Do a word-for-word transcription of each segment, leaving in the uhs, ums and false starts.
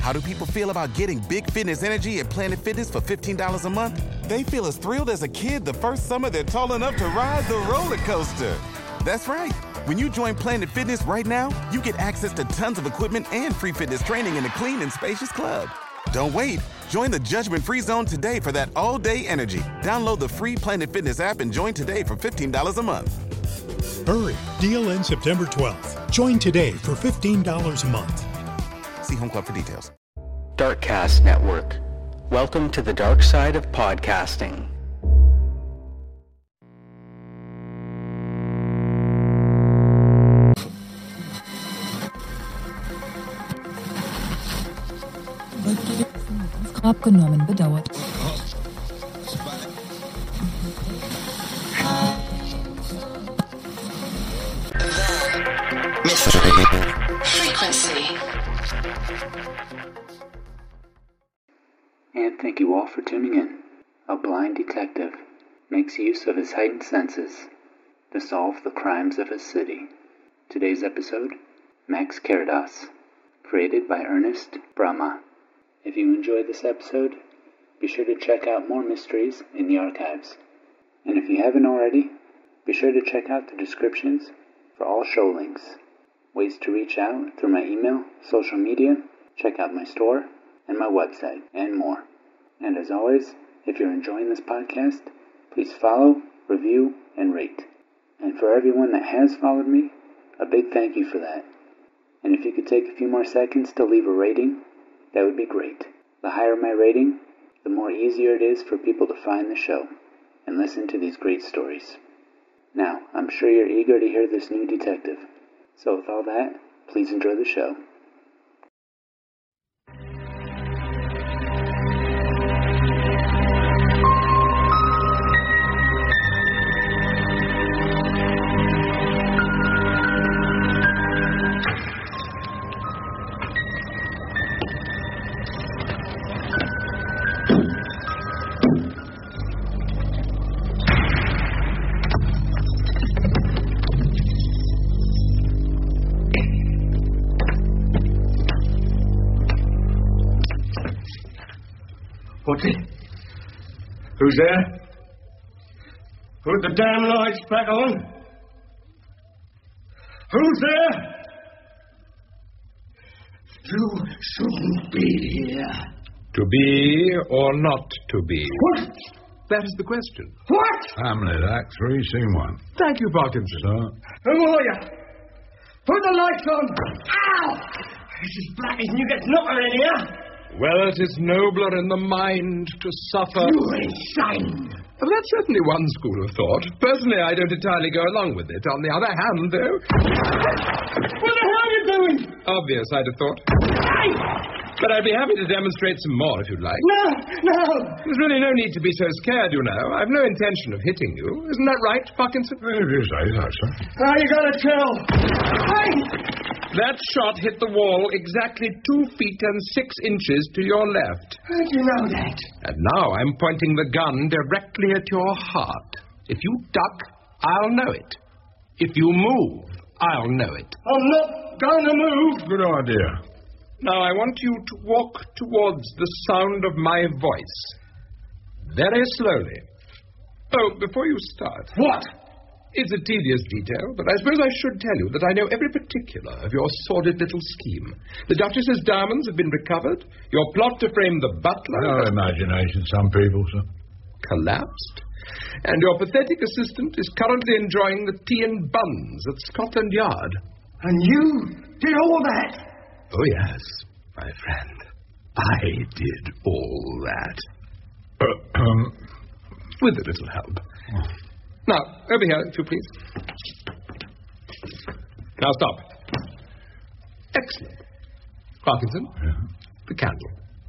How do people feel about getting big fitness energy at Planet Fitness for fifteen dollars a month? They feel as thrilled as a kid the first summer they're tall enough to ride the roller coaster. That's right. When you join Planet Fitness right now, you get access to tons of equipment and free fitness training in a clean and spacious club. Don't wait. Join the judgment-free zone today for that all-day energy. Download the free Planet Fitness app and join today for fifteen dollars a month. Hurry. Deal ends September twelfth. Join today for fifteen dollars a month. See Home Club for details. Darkcast Network. Welcome to the dark side of podcasting. Abgenommen bedauert. Frequency. And thank you all for tuning in. A blind detective makes use of his heightened senses to solve the crimes of his city. Today's episode, Max Carados, created by Ernest Brahma. If you enjoyed this episode, be sure to check out more mysteries in the archives. And if you haven't already, be sure to check out the descriptions for all show links, ways to reach out through my email, social media, check out my store, and my website, and more. And as always, if you're enjoying this podcast, please follow, review, and rate. And for everyone that has followed me, a big thank you for that. And if you could take a few more seconds to leave a rating, that would be great. The higher my rating, the more easier it is for people to find the show and listen to these great stories. Now, I'm sure you're eager to hear this new detective. So with all that, please enjoy the show. What's it? Who's there? Put the damn lights back on. Who's there? You shouldn't be here. To be or not to be? What? That is the question. What? Hamlet, Act Three, Scene One. Thank you, Parkinson. Sir? Who are you? Put the lights on. Ow! This is black as you get knocker in here. Well, it is nobler in the mind to suffer. You're insane. Well, that's certainly one school of thought. Personally, I don't entirely go along with it. On the other hand, though... What the hell are you doing? Obvious, I'd have thought. Hey! But I'd be happy to demonstrate some more if you'd like. No, no. There's really no need to be so scared, you know. I've no intention of hitting you. Isn't that right, Parkinson? Well, it is, I that, sir. How you gonna tell? Hey! That shot hit the wall exactly two feet and six inches to your left. How'd you know that? And now I'm pointing the gun directly at your heart. If you duck, I'll know it. If you move, I'll know it. I'm not gonna move. Good idea. Now I want you to walk towards the sound of my voice. Very slowly. Oh, before you start... What? It's a tedious detail, but I suppose I should tell you that I know every particular of your sordid little scheme. The Duchess's diamonds have been recovered. Your plot to frame the butler... No imagination, some people, sir. ...collapsed. And your pathetic assistant is currently enjoying the tea and buns at Scotland Yard. And you did all that? Oh, yes, my friend. I did all that. Uh, um... With a little help. Oh. Now, over here, if you please. Now, stop. Excellent. Parkinson, yeah. The candle.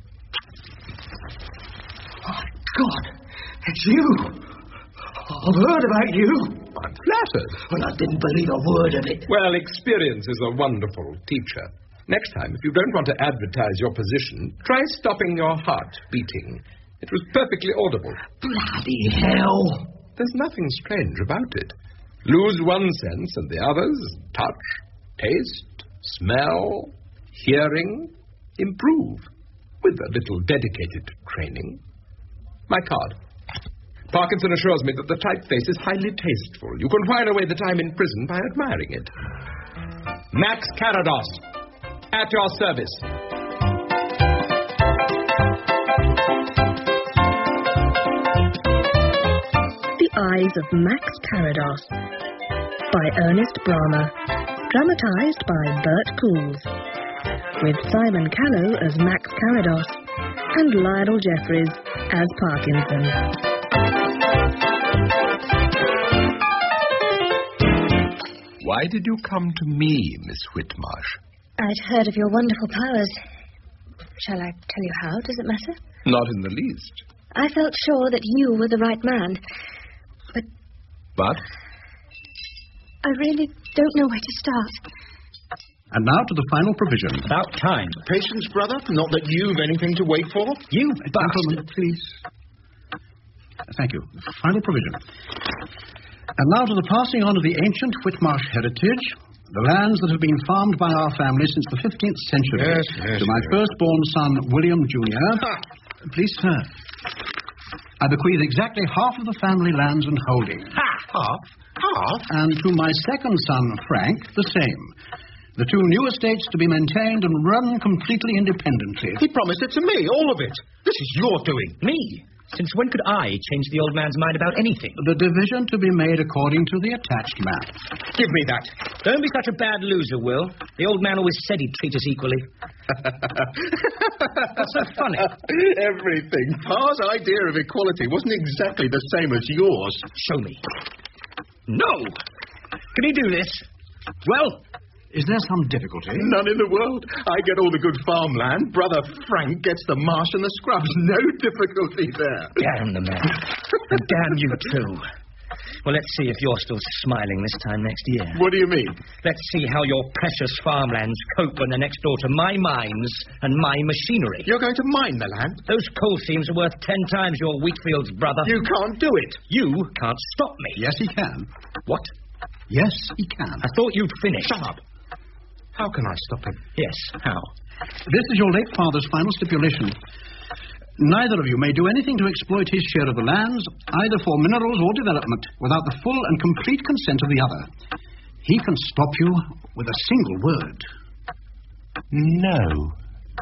Oh, God, it's you. I've heard about you. I'm flattered. Well, I didn't believe a word of it. Well, experience is a wonderful teacher. Next time, if you don't want to advertise your position, try stopping your heart beating. It was perfectly audible. Bloody hell. There's nothing strange about it. Lose one sense and the others, touch, taste, smell, hearing, improve, with a little dedicated training. My card. Parkinson assures me that the typeface is highly tasteful. You can while away the time in prison by admiring it. Max Carados, at your service. The Eyes of Max Carados by Ernest Brahmer, dramatized by Bert Cools, with Simon Callow as Max Carados and Lionel Jeffries as Parkinson. Why did you come to me, Miss Whitmarsh? I'd heard of your wonderful powers. Shall I tell you how? Does it matter? Not in the least. I felt sure that you were the right man. But... But? I really don't know where to start. And now to the final provision. About time. Patience, brother? Not that you've anything to wait for? You Gentlemen, please. Thank you. Final provision. And now to the passing on of the ancient Whitmarsh heritage, the lands that have been farmed by our family since the fifteenth century. Yes, yes, to my yes. firstborn son, William Junior Please, sir. I bequeath exactly half of the family lands and holdings. Ha! Half? Half? And to my second son, Frank, the same. The two new estates to be maintained and run completely independently. He promised it to me, all of it. This is your doing. Me? Since when could I change the old man's mind about anything? The division to be made according to the attached map. Give me that. Don't be such a bad loser, Will. The old man always said he'd treat us equally. What's so funny? Everything. Pa's idea of equality wasn't exactly the same as yours. Show me. No! Can he do this? Well... Is there some difficulty? None in the world. I get all the good farmland. Brother Frank gets the marsh and the scrubs. No difficulty there. Damn the man. And damn you too. Well, let's see if you're still smiling this time next year. What do you mean? Let's see how your precious farmlands cope when they're next door to my mines and my machinery. You're going to mine the land? Those coal seams are worth ten times your wheat fields, brother. You can't do it. You can't stop me. Yes, he can. What? Yes, he can. I thought you'd finished. Shut up. How can I stop him? Yes, how? This is your late father's final stipulation. Neither of you may do anything to exploit his share of the lands, either for minerals or development, without the full and complete consent of the other. He can stop you with a single word. No.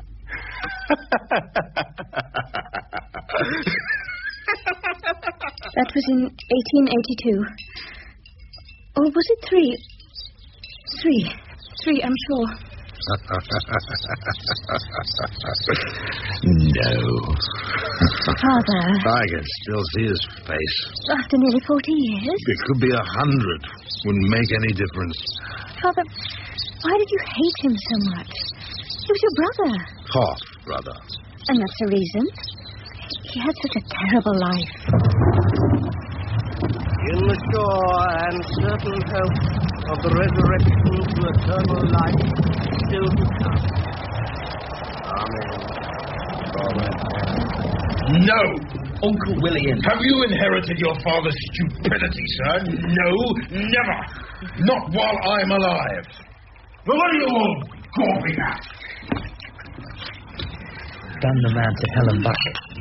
That was in eighteen eighty-two. Or was it three? Three. Three, I'm sure. No. Father. I can still see his face. After nearly forty years? It could be a hundred. Wouldn't make any difference. Father, why did you hate him so much? He was your brother. Half brother. And that's the reason. He had such a terrible life. In the sure and certain hope of the resurrection to eternal life still to come. Amen. Amen. No! Uncle William. Have you inherited your father's stupidity, sir? No, never. Not while I'm alive. Well, what are you all gawping at? Damn the man to hell and back.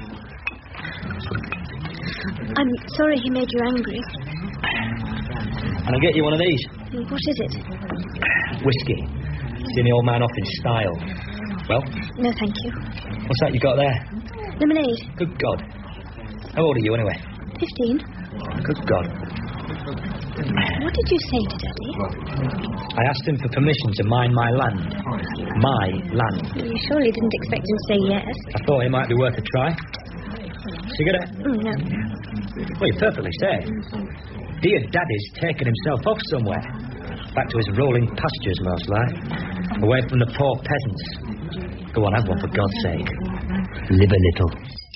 I'm sorry he made you angry. Can I get you one of these? What is it? Whiskey. Seen the old man off in style. Well? No, thank you. What's that you got there? Lemonade. Good God. How old are you, anyway? Fifteen. Good God. What did you say to Daddy? I asked him for permission to mine my land. My land. You surely didn't expect him to say yes. I thought it might be worth a try. Cigarette? Mm, no. Well, you're perfectly safe. Dear Daddy's taken himself off somewhere. Back to his rolling pastures, most like. Away from the poor peasants. Go on, have one, for God's sake. Live a little.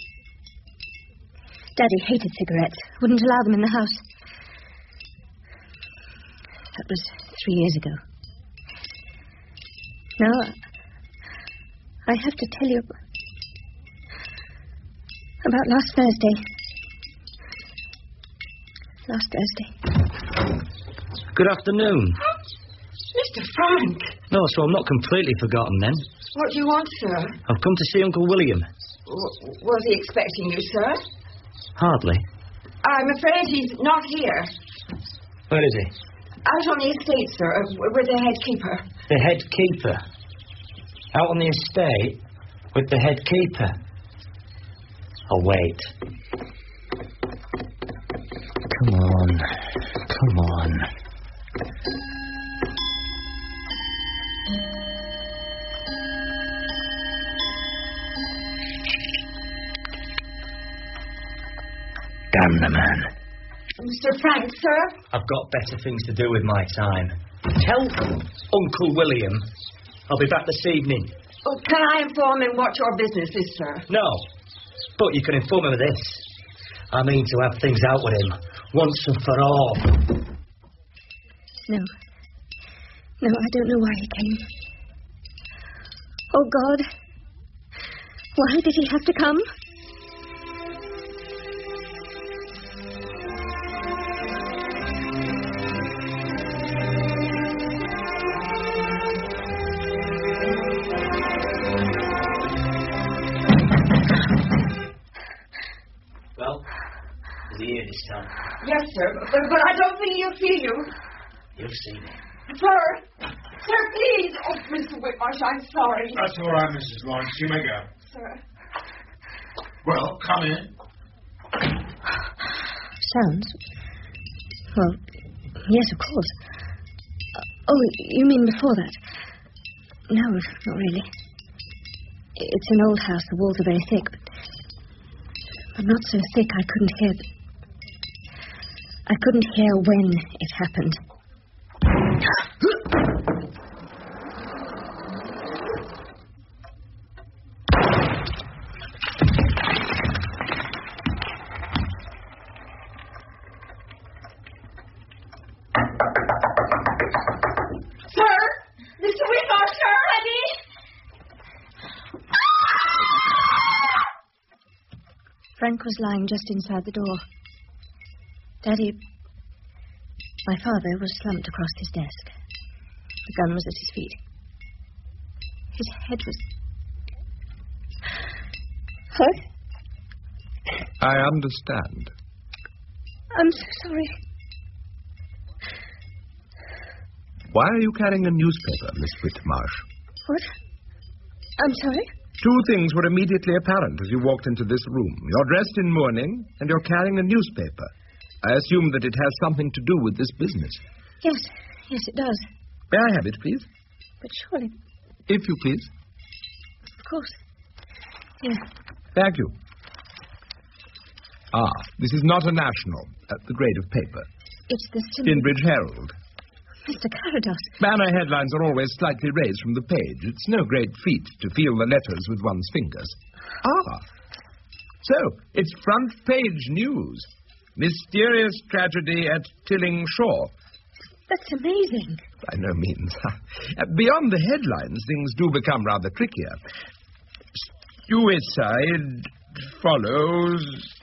Daddy hated cigarettes. Wouldn't allow them in the house. That was three years ago. Now, I have to tell you about last Thursday. Last Thursday. Good afternoon. Mister Frank! No, so I'm not completely forgotten then. What do you want, sir? I've come to see Uncle William. W- was he expecting you, sir? Hardly. I'm afraid he's not here. Where is he? Out on the estate, sir, uh, with the head keeper. The head keeper? Out on the estate with the head keeper? I'll wait. Come on. Come on. Damn the man. Mister Frank, sir? I've got better things to do with my time. Tell Uncle William I'll be back this evening. Oh, can I inform him what your business is, sir? No. But you can inform him of this. I mean to have things out with him once and for all. No. No, I don't know why he came. Oh, God. Why did he have to come? This time. Yes, sir, but, but I don't think he'll see you. You'll see me. Sir! Sir, please! Oh, Mister Whitmarsh, I'm sorry. That's all right, Missus Lawrence. You may go. Sir. Well, come in. Sounds? Well, yes, of course. Oh, you mean before that? No, not really. It's an old house. The walls are very thick, but, but not so thick I couldn't hear... The, I couldn't hear when it happened. Sir! Mister Whitmarsh, sir, ready? Frank was lying just inside the door. Daddy, my father, was slumped across his desk. The gun was at his feet. His head was... hurt. I understand. I'm so sorry. Why are you carrying a newspaper, Miss Whitmarsh? What? I'm sorry? Two things were immediately apparent as you walked into this room. You're dressed in mourning, and you're carrying a newspaper. I assume that it has something to do with this business. Yes, yes, it does. May I have it, please? But surely... If you please. Of course. Here. Thank you. Ah, this is not a national, at the grade of paper. It's the symbol... Inbridge Herald. Mister Carados. Banner headlines are always slightly raised from the page. It's no great feat to feel the letters with one's fingers. Ah. So, it's front page news. Mysterious tragedy at Tilling Shore. That's amazing. By no means. Beyond the headlines, things do become rather trickier. Suicide follows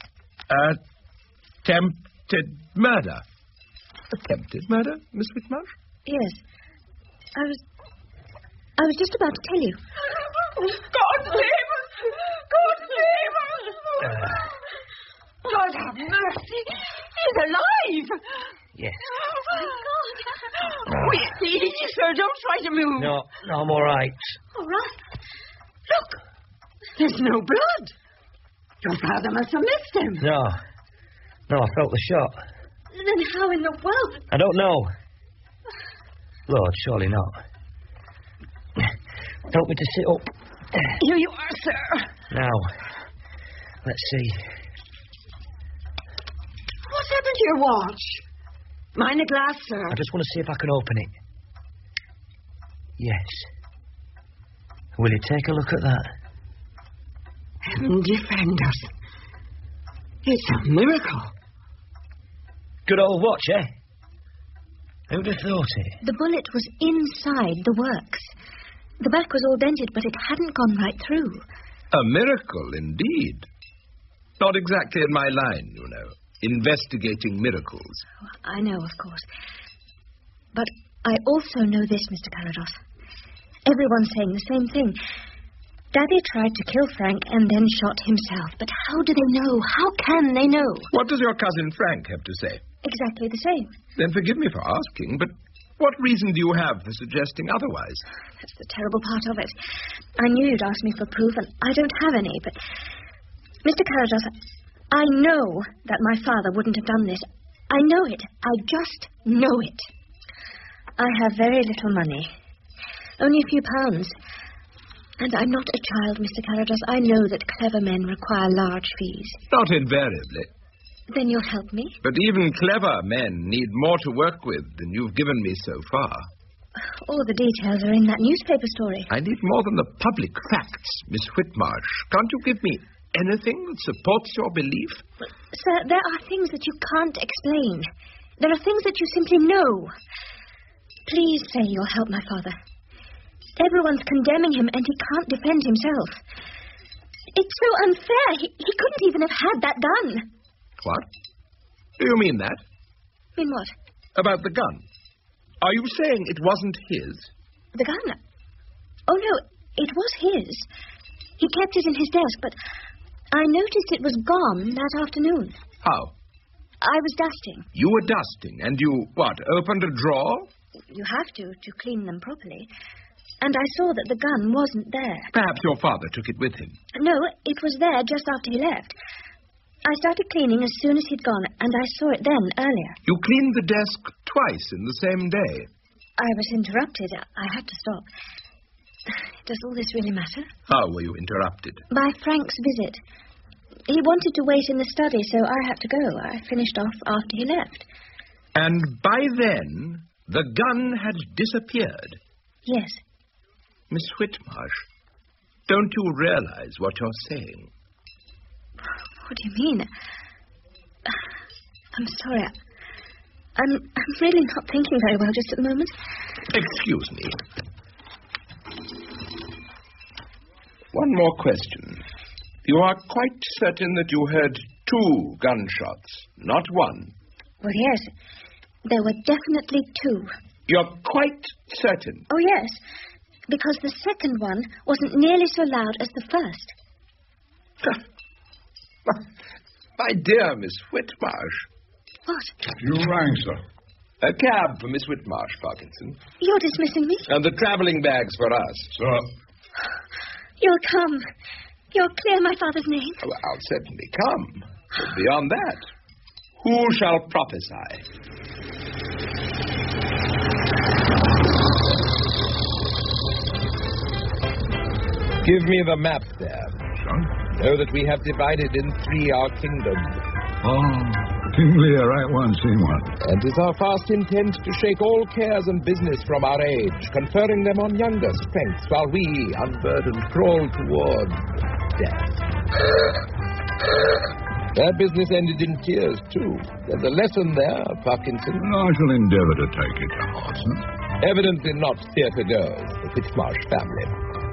attempted murder. Attempted murder, Miss Whitmarsh? Yes. I was... I was just about to tell you. God save us! God save us! Uh. God have mercy! He's alive! Yes. Oh, my God. Wait, easy, sir. Don't try to move. No, no, I'm all right. All right. Look. There's no blood. Your father must have missed him. No. No, I felt the shot. Then how in the world? I don't know. Lord, surely not. Help me to sit up. Here you are, sir. Now, let's see. What's happened to your watch? Mind the glass, sir. I just want to see if I can open it. Yes. Will you take a look at that? Heaven defend us. It's a miracle. Good old watch, eh? Who'd have thought it? The bullet was inside the works. The back was all dented, but it hadn't gone right through. A miracle, indeed. Not exactly in my line, you know. Investigating miracles. Oh, I know, of course. But I also know this, Mister Carados. Everyone's saying the same thing. Daddy tried to kill Frank and then shot himself. But how do they know? How can they know? What does your cousin Frank have to say? Exactly the same. Then forgive me for asking, but what reason do you have for suggesting otherwise? That's the terrible part of it. I knew you'd ask me for proof, and I don't have any, but... Mister Carados, I know that my father wouldn't have done this. I know it. I just know it. I have very little money. Only a few pounds. And I'm not a child, Mister Carados. I know that clever men require large fees. Not invariably. Then you'll help me? But even clever men need more to work with than you've given me so far. All the details are in that newspaper story. I need more than the public facts, Miss Whitmarsh. Can't you give me anything that supports your belief? Sir, there are things that you can't explain. There are things that you simply know. Please say you'll help my father. Everyone's condemning him, and he can't defend himself. It's so unfair. He, he couldn't even have had that gun. What? Do you mean that? Mean what? About the gun. Are you saying it wasn't his? The gun? Oh, no, it was his. He kept it in his desk, but I noticed it was gone that afternoon. How? I was dusting. You were dusting, and you, what, opened a drawer? You have to, to clean them properly. And I saw that the gun wasn't there. Perhaps your father took it with him. No, it was there just after he left. I started cleaning as soon as he'd gone, and I saw it then, earlier. You cleaned the desk twice in the same day. I was interrupted. I had to stop. Does all this really matter? How were you interrupted? By Frank's visit. He wanted to wait in the study, so I had to go. I finished off after he left. And by then, the gun had disappeared? Yes. Miss Whitmarsh, don't you realize what you're saying? What do you mean? I'm sorry. I'm, I'm really not thinking very well just at the moment. Excuse me. One more question. You are quite certain that you heard two gunshots, not one? Well, yes. There were definitely two. You're quite certain? Oh, yes. Because the second one wasn't nearly so loud as the first. My dear Miss Whitmarsh. What? You rang, sir. A cab for Miss Whitmarsh, Parkinson. You're dismissing me? And the travelling bags for us. Sir. You'll come. You'll clear my father's name. Oh, I'll certainly come. But beyond that, who shall prophesy? Give me the map there. Son? Know that we have divided in three our kingdom. Oh, King Lear, I once seen one. And is our fast intent to shake all cares and business from our age, conferring them on younger strengths, while we, unburdened, crawl toward death. That business ended in tears, too. There's a lesson there, Parkinson. I shall endeavour to take it to heart, sir. Evidently not theatre girls, the Whitmarsh family.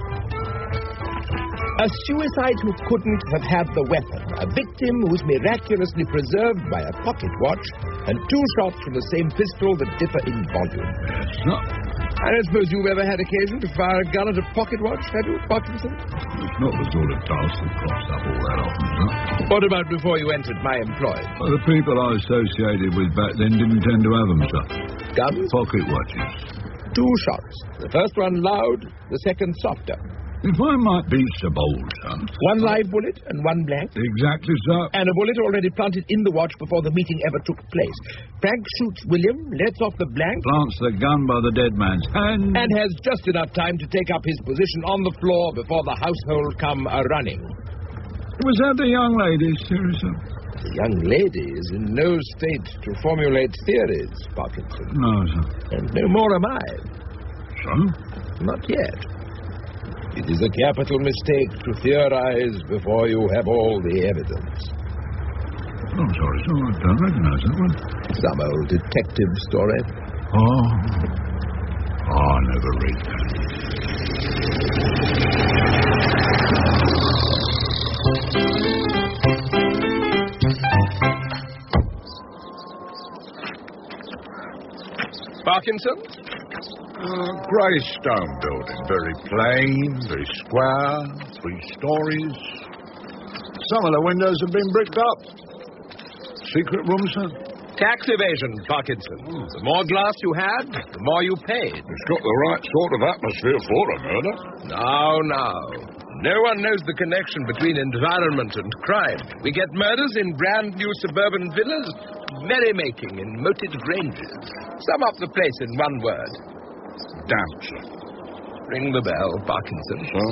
A suicide who couldn't have had the weapon. A victim who's miraculously preserved by a pocket watch. And two shots from the same pistol that differ in volume. Yes, sir. I don't suppose you've ever had occasion to fire a gun at a pocket watch, have you, Parkinson? It's not the sort of task that crops up all that often, sir. What about before you entered my employ? Well, the people I associated with back then didn't tend to have them, sir. Guns? Pocket watches. Two shots. The first one loud, the second softer. If I might be so bold, sir. One live bullet and one blank? Exactly, sir. And a bullet already planted in the watch before the meeting ever took place. Frank shoots William, lets off the blank. Plants the gun by the dead man's hand. And has just enough time to take up his position on the floor before the household come a-running. Was that the young lady, sir? The young lady is in no state to formulate theories, Parkinson. No, sir. And no more am I. So? Not yet. It is a capital mistake to theorize before you have all the evidence. Oh, I'm sorry, sir. I don't recognize that one. Some old detective story. Oh. Oh, I never read that. Parkinson? Uh, grey stone building. Very plain, very square, three stories. Some of the windows have been bricked up. Secret room, sir? Tax evasion, Parkinson. The more glass you had, the more you paid. It's got the right sort of atmosphere for a murder. Now, now. No one knows the connection between environment and crime. We get murders in brand new suburban villas, merrymaking in moated granges. Sum up the place in one word. Damp, sir. Ring the bell, Parkinson. Sir?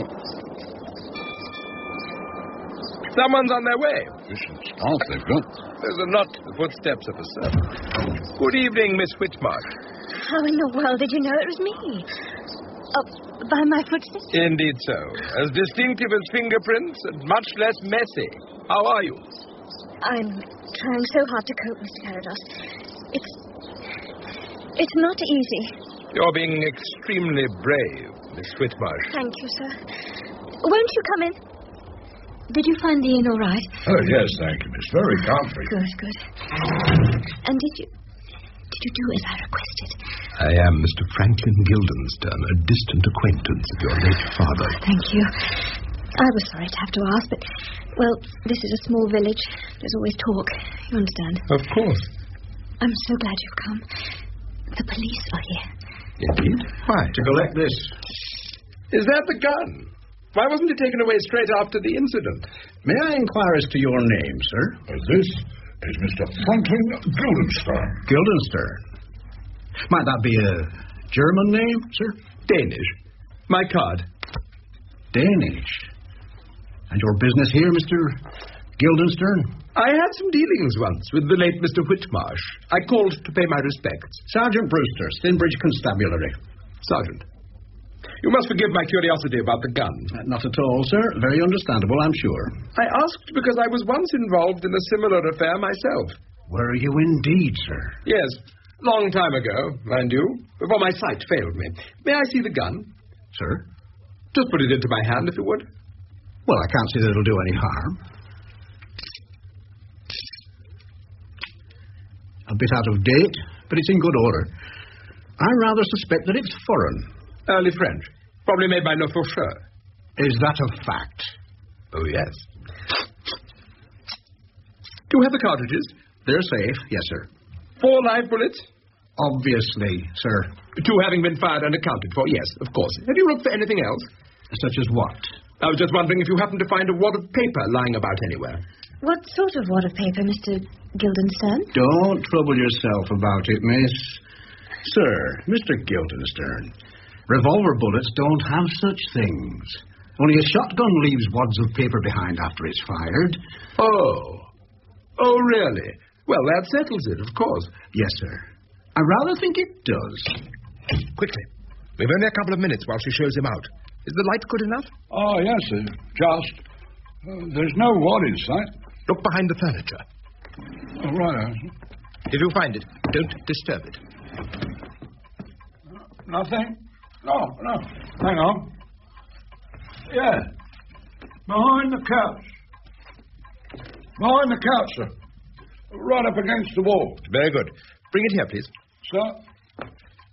Someone's on their way. Bishop's staff they've got. Those are not the footsteps of a servant. Good evening, Miss Whitmarsh. How in the world did you know it was me? Oh, by my footsteps? Indeed so. As distinctive as fingerprints and much less messy. How are you? I'm trying so hard to cope, Mister Carados. It's... It's not easy. You're being extremely brave, Miss Whitmarsh. Thank you, sir. Won't you come in? Did you find the inn all right? Oh, yes, thank you, miss. Very comfy. Good, good. And did you... Did you do as I requested? I am Mister Franklin Guildenstern, a distant acquaintance of your late father. Thank you. I was sorry to have to ask, but, well, this is a small village. There's always talk. You understand? Of course. I'm so glad you've come. The police are here. Indeed? Why? To collect this. Is that the gun? Why wasn't it taken away straight after the incident? May I inquire as to your name, sir? Uh, this is Mister Franklin Guildenstern. Guildenstern. Might that be a German name, sir? Danish. My card. Danish. And your business here, Mister Guildenstern? I had some dealings once with the late Mister Whitmarsh. I called to pay my respects. Sergeant Brewster, Stinbridge Constabulary. Sergeant, you must forgive my curiosity about the gun. Uh, not at all, sir. Very understandable, I'm sure. I asked because I was once involved in a similar affair myself. Were you indeed, sir? Yes. Long time ago, mind you, before my sight failed me. May I see the gun? Sir? Just put it into my hand, if you would. Well, I can't see that it'll do any harm. A bit out of date, but it's in good order. I rather suspect that it's foreign. Early French. Probably made by Le Faucheur. Is that a fact? Oh, yes. Do you have the cartridges? They're safe, yes, sir. Four live bullets? Obviously, sir. Two having been fired and accounted for, yes, of course. Have you looked for anything else? Such as what? I was just wondering if you happened to find a wad of paper lying about anywhere. What sort of wad of paper, Mister Guildenstern? Don't trouble yourself about it, miss. Sir, Mister Guildenstern, revolver bullets don't have such things. Only a shotgun leaves wads of paper behind after it's fired. Oh. Oh, really? Well, that settles it, of course. Yes, sir. I rather think it does. Quickly. We've only a couple of minutes while she shows him out. Is the light good enough? Oh, yes, sir. Just. Uh, there's no wad in sight. Look behind the furniture. Oh, right. If you find it, don't disturb it. Nothing? No, no. Hang on. Yeah. Behind the couch. Behind the couch, sir. Right up against the wall. Very good. Bring it here, please. Sir.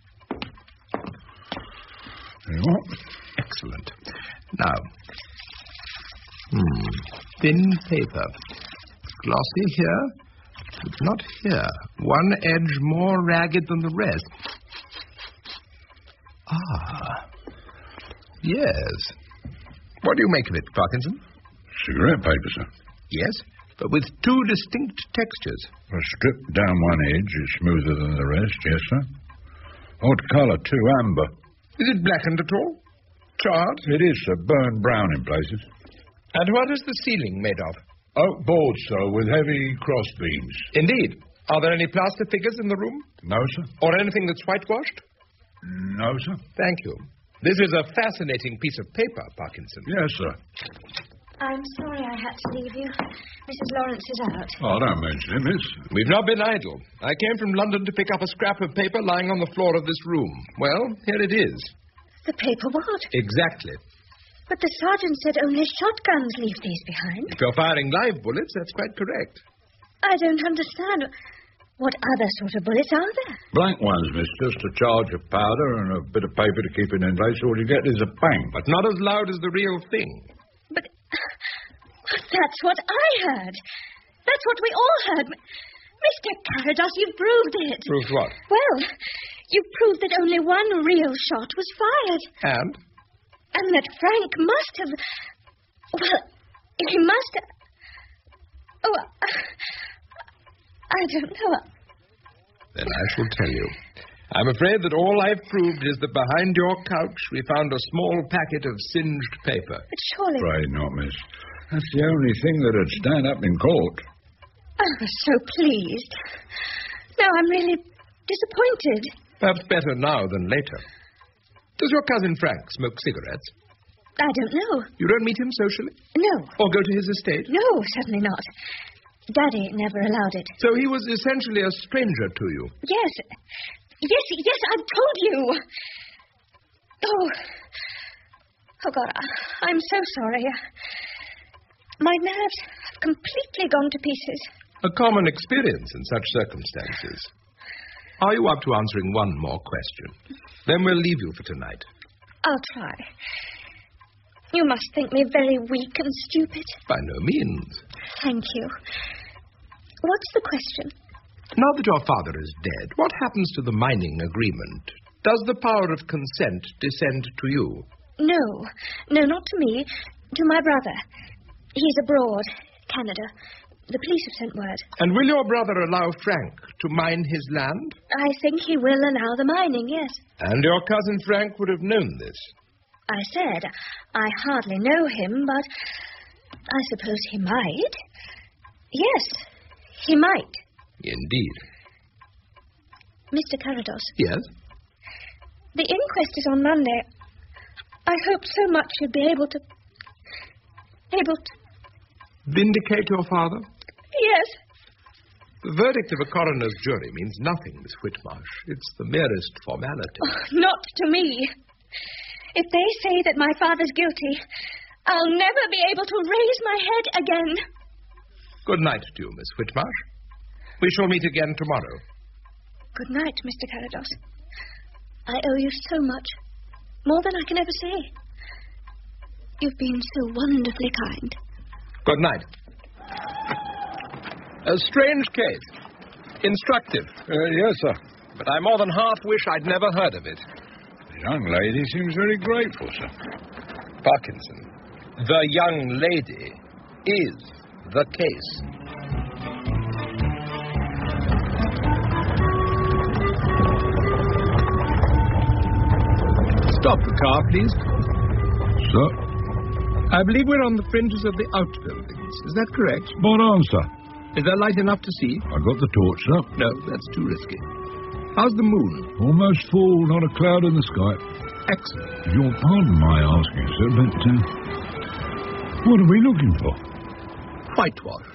There you are. Excellent. Now. Hmm. Thin paper. Glossy here, but not here. One edge more ragged than the rest. Ah. Yes. What do you make of it, Parkinson? Cigarette paper, sir. Yes, but with two distinct textures. A stripped down one edge is smoother than the rest, yes, sir. Odd colour, too, amber. Is it blackened at all? Charred? It is, sir. Burned brown in places. And what is the ceiling made of? Oak boards, sir, with heavy cross beams. Indeed. Are there any plaster figures in the room? No, sir. Or anything that's whitewashed? No, sir. Thank you. This is a fascinating piece of paper, Parkinson. Yes, sir. I'm sorry I had to leave you. Missus Lawrence is out. Oh, don't mention it, miss. We've not been idle. I came from London to pick up a scrap of paper lying on the floor of this room. Well, here it is. The paper what? Exactly. But the sergeant said only shotguns leave these behind. If you're firing live bullets, that's quite correct. I don't understand. What other sort of bullets are there? Blank ones, miss. Just a charge of powder and a bit of paper to keep it in place. All you get is a bang. But not as loud as the real thing. But that's what I heard. That's what we all heard. Mister Carados, you've proved it. Proved what? Well, you've proved that only one real shot was fired. And? And that Frank must have... Well, he must have... Oh, I don't know. Then I shall tell you. I'm afraid that all I've proved is that behind your couch we found a small packet of singed paper. But surely... Afraid not, miss. That's the only thing that'd stand up in court. I was so pleased. Now I'm really disappointed. Perhaps better now than later. Does your cousin Frank smoke cigarettes? I don't know. You don't meet him socially? No. Or go to his estate? No, certainly not. Daddy never allowed it. So he was essentially a stranger to you? Yes. Yes, yes, I've told you. Oh. Oh, God, I, I'm so sorry. My nerves have completely gone to pieces. A common experience in such circumstances. Are you up to answering one more question? Then we'll leave you for tonight. I'll try. You must think me very weak and stupid. By no means. Thank you. What's the question? Now that your father is dead, what happens to the mining agreement? Does the power of consent descend to you? No. No, not to me. To my brother. He's abroad, Canada. The police have sent word. And will your brother allow Frank to mine his land? I think he will allow the mining, yes. And your cousin Frank would have known this? I said, I hardly know him, but I suppose he might. Yes, he might. Indeed. Mister Carados. Yes? The inquest is on Monday. I hoped so much you'd be able to... able to... Vindicate your father? Yes. The verdict of a coroner's jury means nothing, Miss Whitmarsh. It's the merest formality. Oh, not to me. If they say that my father's guilty, I'll never be able to raise my head again. Good night to you, Miss Whitmarsh. We shall meet again tomorrow. Good night, Mister Carados. I owe you so much. More than I can ever say. You've been so wonderfully kind. Good night. A strange case. Instructive. Uh, yes, sir. But I more than half wish I'd never heard of it. The young lady seems very grateful, sir. Parkinson, the young lady is the case. Stop the car, please. Sir? I believe we're on the fringes of the outbuildings. Is that correct? Spot on, sir. Is there light enough to see? I got the torch, sir. No, that's too risky. How's the moon? Almost full, not a cloud in the sky. Excellent. You'll pardon my asking, sir, but uh, what are we looking for? Whitewash.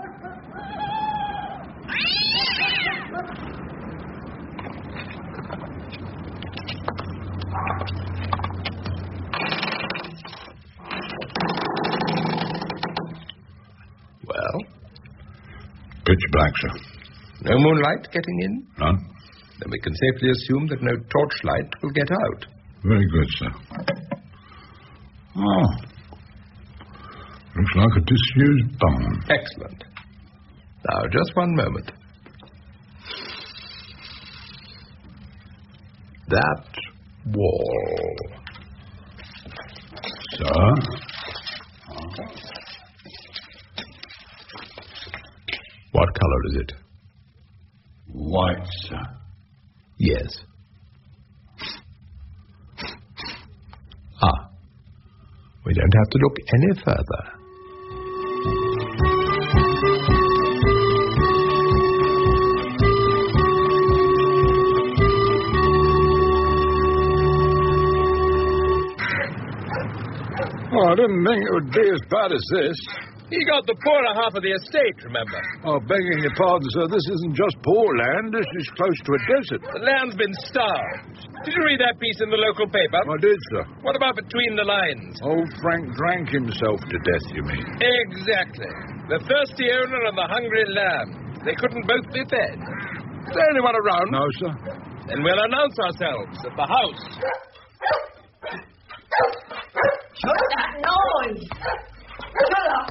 Well? Pitch black, sir. No moonlight getting in? None. Then we can safely assume that no torchlight will get out. Very good, sir. Oh. Looks like a disused barn. Excellent. Now, just one moment. That wall. Sir? What color is it? White, sir. Yes. Ah. We don't have to look any further. Oh, I didn't think it would be as bad as this. He got the poorer half of the estate, remember? Oh, begging your pardon, sir, this isn't just poor land. This is close to a desert. The land's been starved. Did you read that piece in the local paper? I did, sir. What about between the lines? Old Frank drank himself to death, you mean? Exactly. The thirsty owner and the hungry lamb. They couldn't both be fed. Is there anyone around? No, sir. Then we'll announce ourselves at the house. Shut that noise! Shut up!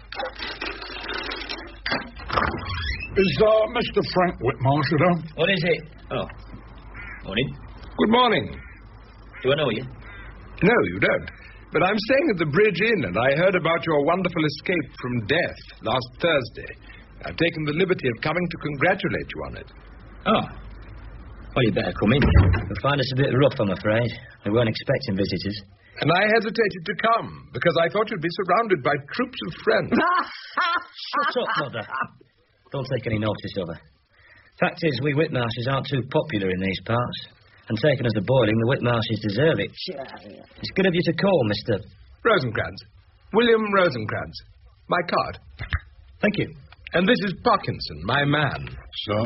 Is uh, Mister Frank Whitmarsh at home? What is it? Oh. Morning. Good morning. Do I know you? No, you don't. But I'm staying at the Bridge Inn, and I heard about your wonderful escape from death last Thursday. I've taken the liberty of coming to congratulate you on it. Oh. Well, you better come in. You'll find us a bit rough, I'm afraid. We weren't expecting visitors. And I hesitated to come, because I thought you'd be surrounded by troops of friends. Shut up, Mother. Don't take any notice of her. Fact is, we Whitmarshes aren't too popular in these parts. And taken as the boiling, the Whitmarshes deserve it. It's good of you to call, Mister Rosencrantz. William Rosencrantz. My card. Thank you. And this is Parkinson, my man. Sir?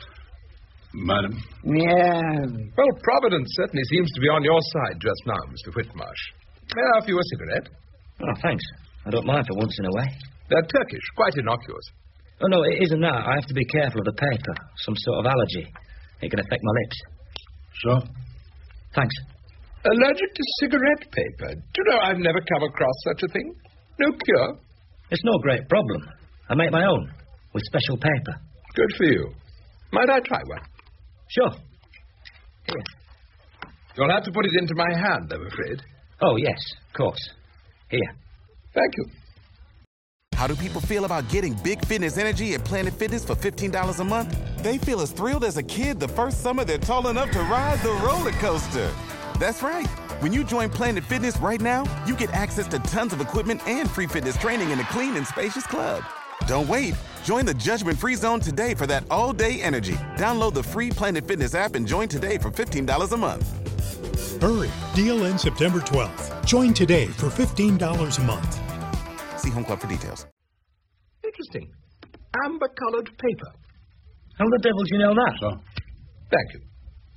Madam? Yeah. Well, Providence certainly seems to be on your side just now, Mister Whitmarsh. May I offer you a cigarette? Oh, thanks. I don't mind for once in a way. They're Turkish, quite innocuous. Oh, no, it isn't that. I have to be careful of the paper. Some sort of allergy. It can affect my lips. Sir? Thanks. Allergic to cigarette paper? Do you know I've never come across such a thing? No cure? It's no great problem. I make my own, with special paper. Good for you. Might I try one? Sure. Here. You'll have to put it into my hand, I'm afraid. Oh, yes, of course. Here. Thank you. How do people feel about getting big fitness energy at Planet Fitness for fifteen dollars a month? They feel as thrilled as a kid the first summer they're tall enough to ride the roller coaster. That's right. When you join Planet Fitness right now, you get access to tons of equipment and free fitness training in a clean and spacious club. Don't wait. Join the judgment-free zone today for that all-day energy. Download the free Planet Fitness app and join today for fifteen dollars a month. Hurry. Deal ends September twelfth. Join today for fifteen dollars a month. See Home Club for details. Interesting. Amber-colored paper. How the devil do you know that? Sir? Thank you.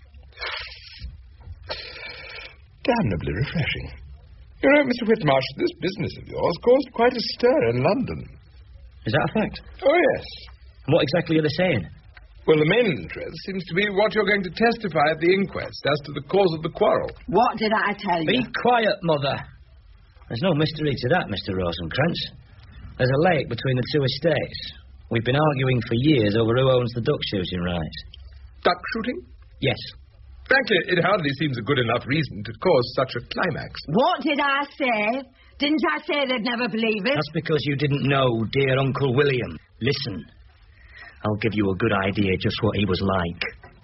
Damnably refreshing. You know, Mister Whitmarsh, this business of yours caused quite a stir in London. Is that a fact? Oh, yes. And what exactly are they saying? Well, the main interest seems to be what you're going to testify at the inquest as to the cause of the quarrel. What did I tell you? Be quiet, Mother. There's no mystery to that, Mister Rosencrantz. There's a lake between the two estates. We've been arguing for years over who owns the duck shooting rights. Duck shooting? Yes. Frankly, it hardly seems a good enough reason to cause such a climax. What did I say? Didn't I say they'd never believe it? That's because you didn't know, dear Uncle William. Listen, I'll give you a good idea just what he was like.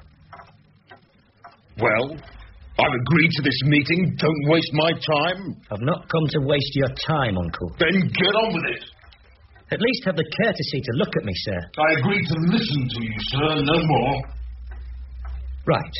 Well, I've agreed to this meeting. Don't waste my time. I've not come to waste your time, Uncle. Then get on with it. At least have the courtesy to look at me, sir. I agreed to listen to you, sir, no more. Right.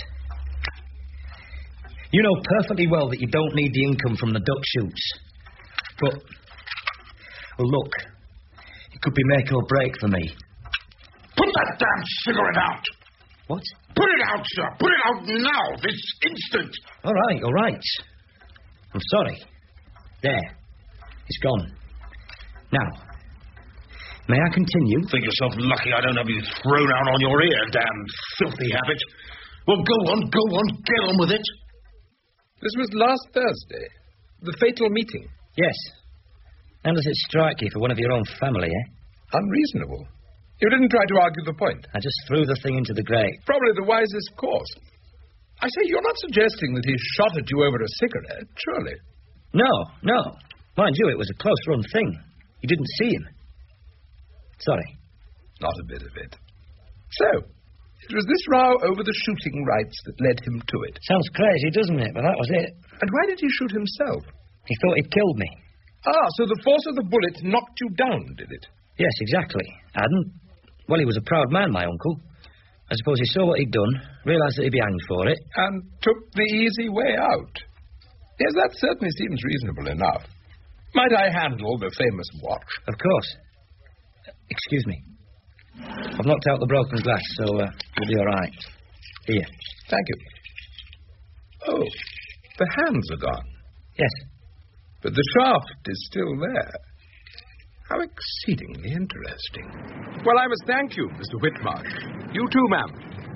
You know perfectly well that you don't need the income from the duck shoots. But, well, look, it could be make or break for me. Put that damn cigarette out! What? Put it out, sir! Put it out now, this instant! All right, all right. I'm sorry. There. It's gone. Now, may I continue? Think yourself lucky I don't have you thrown out on your ear, damn filthy habit. Well, go on, go on, get on with it. This was last Thursday. The fatal meeting. Yes. How does it strike you for one of your own family, eh? Unreasonable. You didn't try to argue the point. I just threw the thing into the grate. Probably the wisest course. I say, you're not suggesting that he shot at you over a cigarette, surely? No, no. Mind you, it was a close-run thing. You didn't see him. Sorry. Not a bit of it. So, it was this row over the shooting rights that led him to it. Sounds crazy, doesn't it? But that was it. And why did he shoot himself? He thought he'd killed me. Ah, so the force of the bullet knocked you down, did it? Yes, exactly. Hadn't. Well, he was a proud man, my uncle. I suppose he saw what he'd done, realised that he'd be hanged for it. And took the easy way out. Yes, that certainly seems reasonable enough. Might I handle the famous watch? Of course. Excuse me. I've knocked out the broken glass, so uh, you'll be all right. Here. Thank you. Oh, the hands are gone. Yes. But the shaft is still there. How exceedingly interesting. Well, I must thank you, Mister Whitmarsh. You too, ma'am.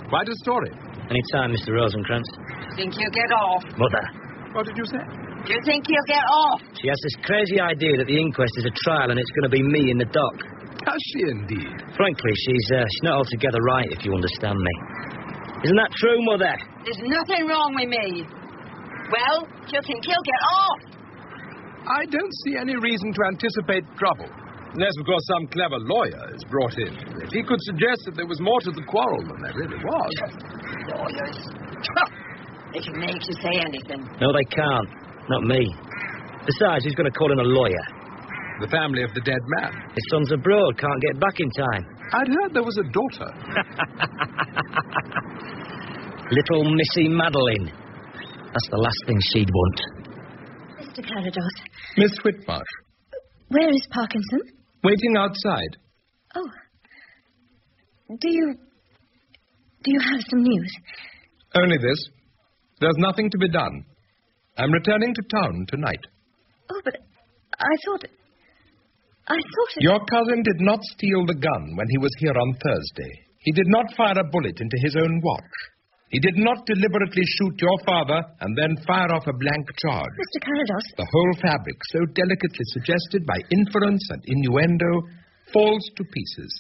Quite a story. Any time, Mister Rosencrantz. Think you'll get off? Mother. What did you say? Do you think you'll get off? She has this crazy idea that the inquest is a trial and it's going to be me in the dock. Has she indeed? Frankly, she's, uh, she's not altogether right, if you understand me. Isn't that true, Mother? There's nothing wrong with me. Well, do you think he'll get off? I don't see any reason to anticipate trouble. Unless, of course, some clever lawyer is brought in. If he could suggest that there was more to the quarrel than there really was. Lawyers. They can make you say anything. No, they can't. Not me. Besides, who's going to call in a lawyer? The family of the dead man. His son's abroad, can't get back in time. I'd heard there was a daughter. Little Missy Madeline. That's the last thing she'd want. Mister Carados. Miss Whitmarsh. Where is Parkinson? Waiting outside. Oh. Do you... Do you have some news? Only this. There's nothing to be done. I'm returning to town tonight. Oh, but I thought... I thought it... Your cousin did not steal the gun when he was here on Thursday. He did not fire a bullet into his own watch. He did not deliberately shoot your father and then fire off a blank charge. Mister Carados... The whole fabric, so delicately suggested by inference and innuendo, falls to pieces.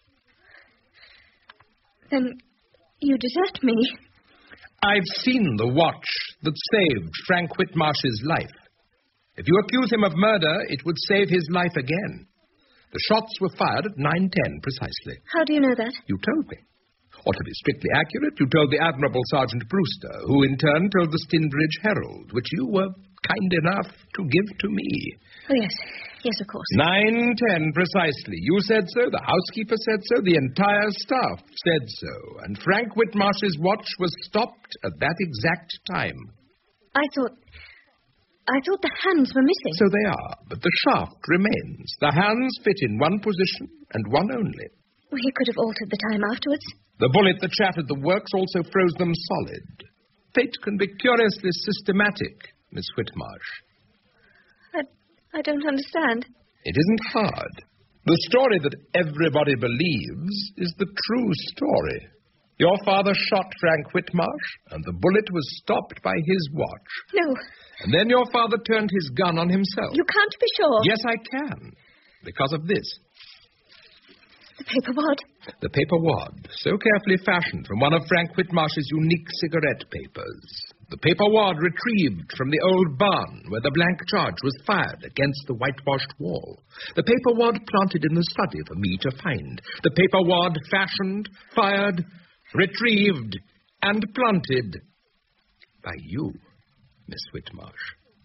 Then you desert me. I've seen the watch that saved Frank Whitmarsh's life. If you accuse him of murder, it would save his life again. The shots were fired at nine ten precisely. How do you know that? You told me. Or to be strictly accurate, you told the Admirable Sergeant Brewster, who in turn told the Stinbridge Herald, which you were kind enough to give to me. Oh, yes. Yes, of course. Nine ten precisely. You said so, the housekeeper said so, the entire staff said so. And Frank Whitmarsh's watch was stopped at that exact time. I thought... I thought the hands were missing. So they are, but the shaft remains. The hands fit in one position and one only. Well, he could have altered the time afterwards. The bullet that shattered the works also froze them solid. Fate can be curiously systematic, Miss Whitmarsh. I, I don't understand. It isn't hard. The story that everybody believes is the true story. Your father shot Frank Whitmarsh, and the bullet was stopped by his watch. No. And then your father turned his gun on himself. You can't be sure. Yes, I can. Because of this. The paper wad? The paper wad, so carefully fashioned from one of Frank Whitmarsh's unique cigarette papers. The paper wad retrieved from the old barn where the blank charge was fired against the whitewashed wall. The paper wad planted in the study for me to find. The paper wad fashioned, fired, retrieved, and planted by you, Miss Whitmarsh.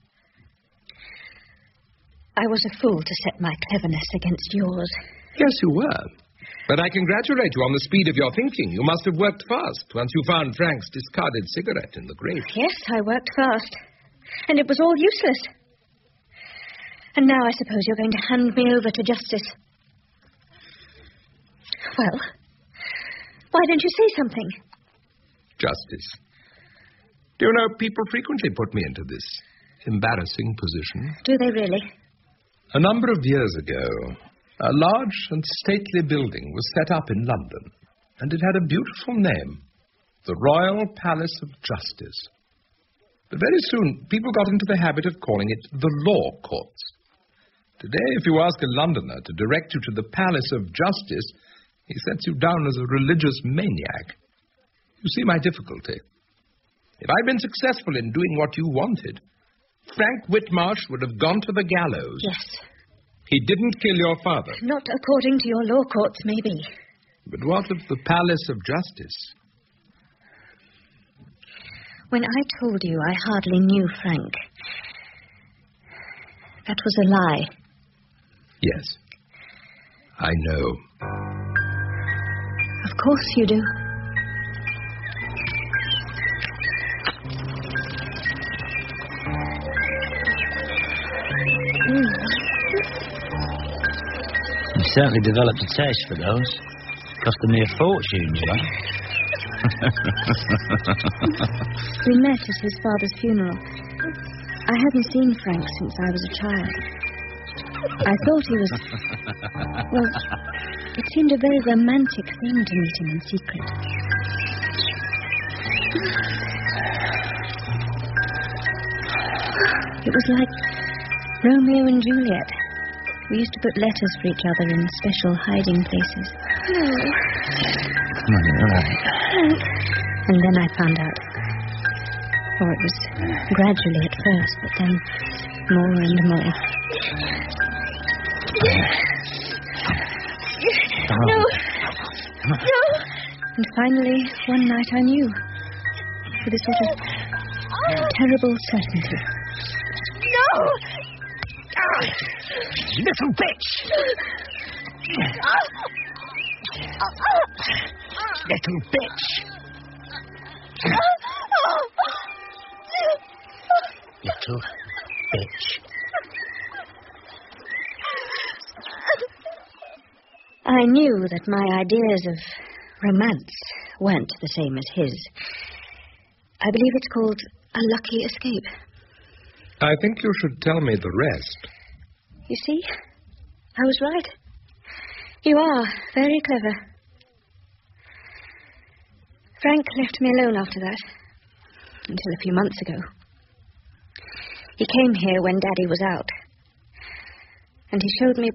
I was a fool to set my cleverness against yours. Yes, you were. But I congratulate you on the speed of your thinking. You must have worked fast once you found Frank's discarded cigarette in the grate. Yes, I worked fast. And it was all useless. And now I suppose you're going to hand me over to justice. Well, why don't you say something? Justice. Do you know, people frequently put me into this embarrassing position. Do they really? A number of years ago, a large and stately building was set up in London, and it had a beautiful name, the Royal Palace of Justice. But very soon, people got into the habit of calling it the Law Courts. Today, if you ask a Londoner to direct you to the Palace of Justice, he sets you down as a religious maniac. You see my difficulty. If I'd been successful in doing what you wanted, Frank Whitmarsh would have gone to the gallows. Yes. He didn't kill your father. Not according to your law courts, maybe. But what of the Palace of Justice? When I told you I hardly knew Frank, that was a lie. Yes, I know. Of course you do. You certainly developed a taste for those. Costed me a fortune, you know. We met at his father's funeral. I hadn't seen Frank since I was a child. I thought he was... Well, it seemed a very romantic thing to meet him in secret. It was like Romeo and Juliet. We used to put letters for each other in special hiding places. No. Come on, all right. Frank. And then I found out. Or it was gradually at first, but then more and more. Oh. No. No. And finally, one night I knew. With a sort of terrible certainty. No! Little bitch! Little bitch! Little bitch. I knew that my ideas of romance weren't the same as his. I believe it's called a lucky escape. I think you should tell me the rest. You see? I was right. You are very clever. Frank left me alone after that. Until a few months ago. He came here when Daddy was out. And he showed me...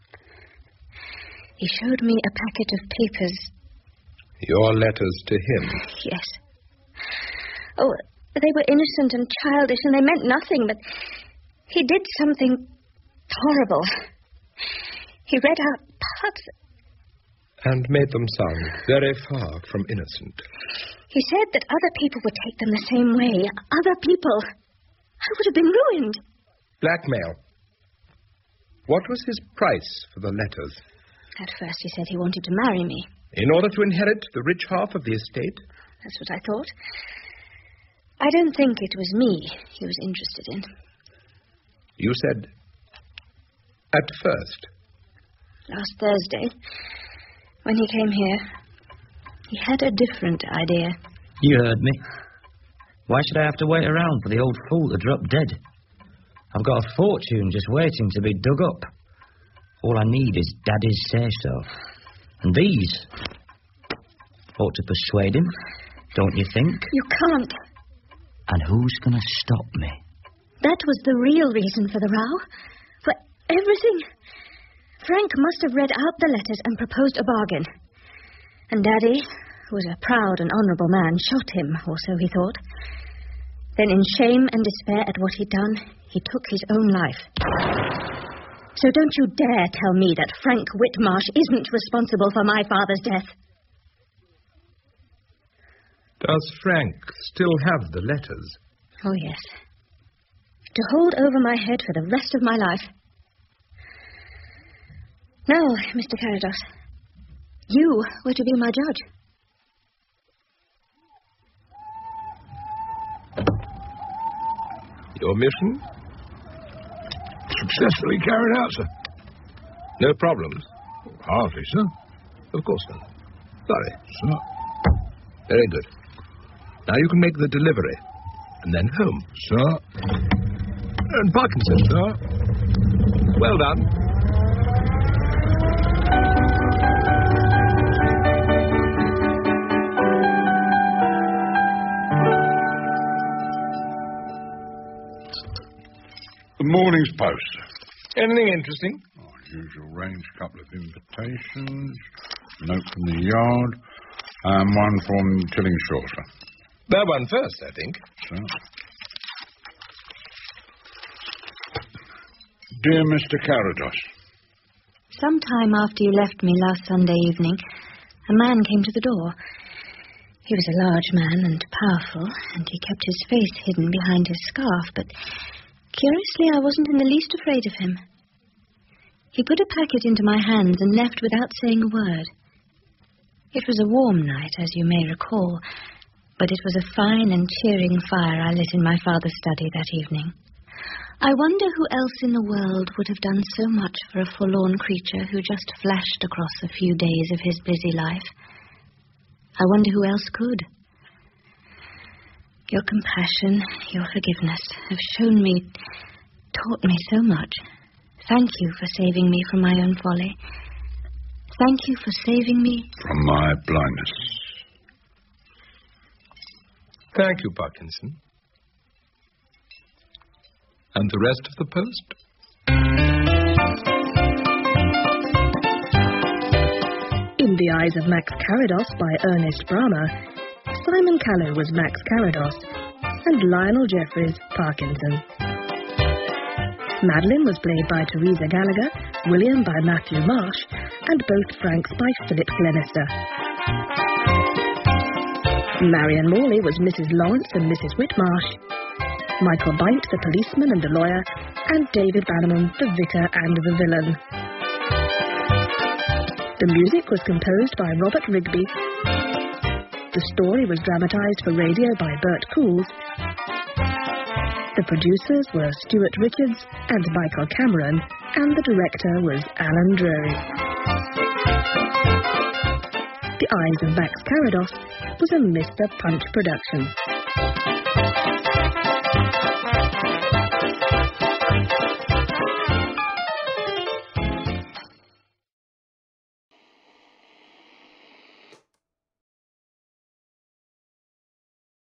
He showed me a packet of papers. Your letters to him? Yes. Oh, they were innocent and childish, and they meant nothing, but he did something horrible. He read out parts... And made them sound very far from innocent. He said that other people would take them the same way. Other people. I would have been ruined. Blackmail. What was his price for the letters? At first he said he wanted to marry me. In order to inherit the rich half of the estate? That's what I thought. I don't think it was me he was interested in. You said, at first. Last Thursday, when he came here, he had a different idea. You heard me. Why should I have to wait around for the old fool to drop dead? I've got a fortune just waiting to be dug up. All I need is Daddy's say-so. And these ought to persuade him, don't you think? You can't. And who's going to stop me? That was the real reason for the row. For everything. Frank must have read out the letters and proposed a bargain. And Daddy, who was a proud and honourable man, shot him, or so he thought. Then in shame and despair at what he'd done, he took his own life. So don't you dare tell me that Frank Whitmarsh isn't responsible for my father's death. Does Frank still have the letters? Oh, yes. To hold over my head for the rest of my life. Now, Mister Carados, you were to be my judge. Your mission? Successfully carried out, sir. No problems? Hardly, sir. Of course not. Sorry. Sir. Very good. Now you can make the delivery. And then home. Sir. And Parkinson. Sir. Well done. The morning's post. Anything interesting? Oh, usual range, couple of invitations, a note from the yard, and one from Tillingshaw, sir. That one first, I think. Sir. Dear Mister Carados. Some time after you left me last Sunday evening, a man came to the door. He was a large man and powerful, and he kept his face hidden behind his scarf, but curiously I wasn't in the least afraid of him. He put a packet into my hands and left without saying a word. It was a warm night, as you may recall, but it was a fine and cheering fire I lit in my father's study that evening. I wonder who else in the world would have done so much for a forlorn creature who just flashed across a few days of his busy life. I wonder who else could. Your compassion, your forgiveness have shown me, taught me so much. Thank you for saving me from my own folly. Thank you for saving me from my blindness. Thank you, Parkinson. And the rest of the post? In the Eyes of Max Carados by Ernest Brahma, Simon Callow was Max Carados and Lionel Jeffries Parkinson. Madeline was played by Teresa Gallagher, William by Matthew Marsh, and both Franks by Philip Glenister. Marion Morley was Missus Lawrence and Missus Whitmarsh, Michael Baint the policeman and the lawyer, and David Bannerman the vicar and the villain. The music was composed by Robert Rigby. The story was dramatised for radio by Bert Coules. The producers were Stuart Richards and Michael Cameron, and the director was Alan Drury. The Eyes of Max Carados was a Mister Punch production.